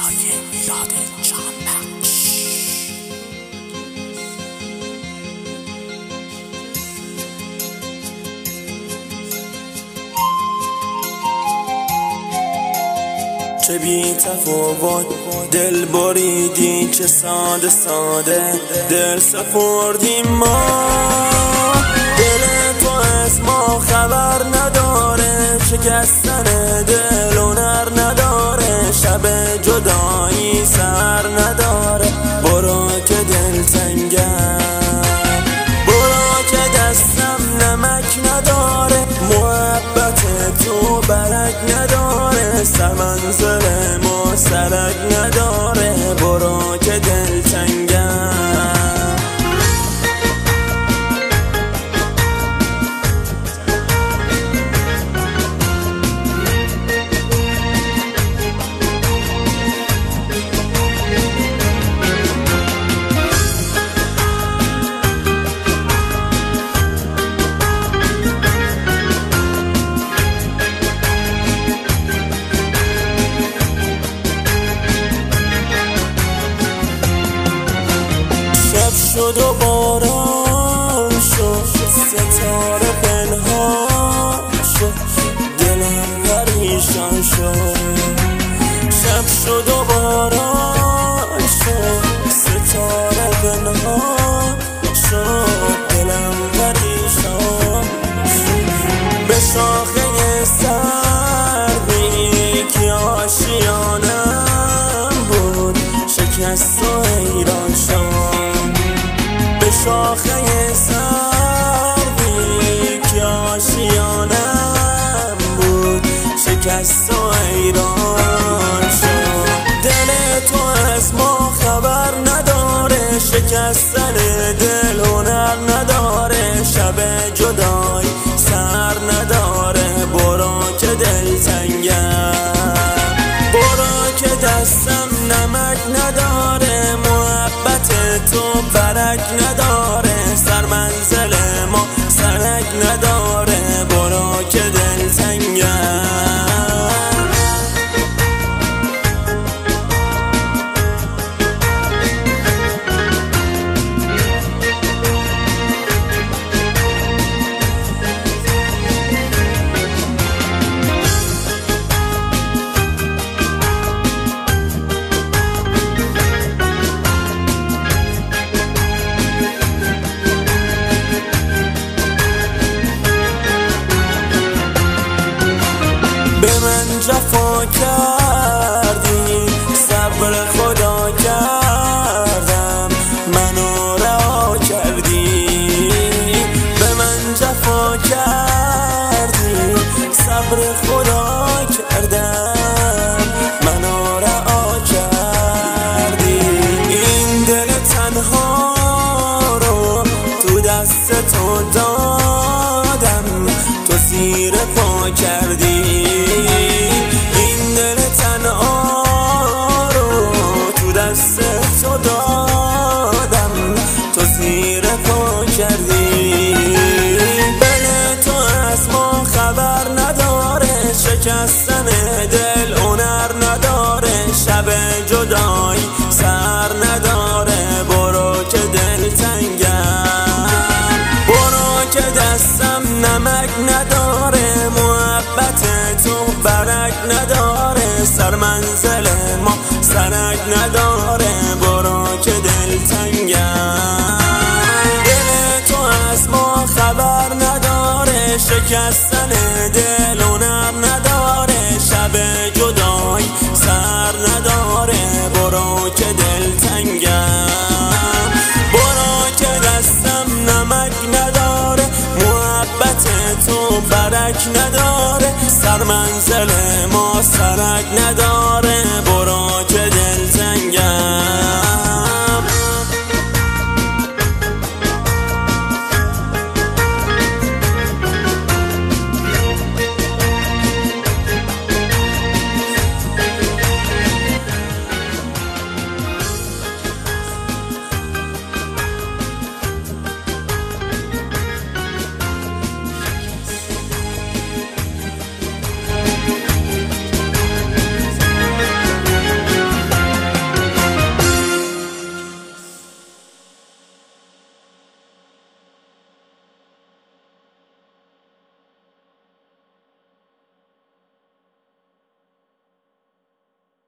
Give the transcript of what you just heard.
صدای میلاد جانبخش. چه بی تفاوت دل بریدی، چه ساده ساده دل سپردیم ما. دل تو از ما خبر نداره، شکستن دل هنر نداره، شب جدایی سر نداره. برو که دل تنگم، برو که دستم نمک نداره، محبت تو برک نداره، سر منزل ما سرک نداره. برو که دل تنگم. شد و باران شد، ستاره پنهان شد، دلم پریشان شد. شب شد و باران شد، ستاره پنهان شد، دلم پریشان شد. به شاخه سروی که آشیانم بود، شکست و حیران شد. به شاخه سروی که آشیانم بود، شکست و حیران شد. دل تو از ما خبر نداره، شکستن دل هنر نداره، شب جدایی سر نداره. برو که دل تنگم، برو که دستم نمک نداره، محبت تو برک نداره، سر منزل ما سرک نداره. برو که دل تنگم. به من جفا کردی، صبر خدا کردم، منو رها کردی. به من جفا کردی، صبر خدا کردم، منو رها کردی. این دل تنها رو تو دست تو دادم، تو زیر پا کردی. این دل تنها رو تو دست تو دادم، تو زیر پا کردی. دل تو از ما خبر نداره، شکستن دل هنر نداره، شب جدایی سر نداره. برو که دل تنگم، برو که دستم نمک نداره، محبت تو برک نداره، سر منزل ما سرک نداره. برو که دل تنگم. دل تو از ما خبر نداره، شکستن دل هنر نداره، شب جدایی سر نداره. برو که دل تنگم، برو که دستم نمک نداره، محبت تو برک نداره، سر منزل ما سرک نداره.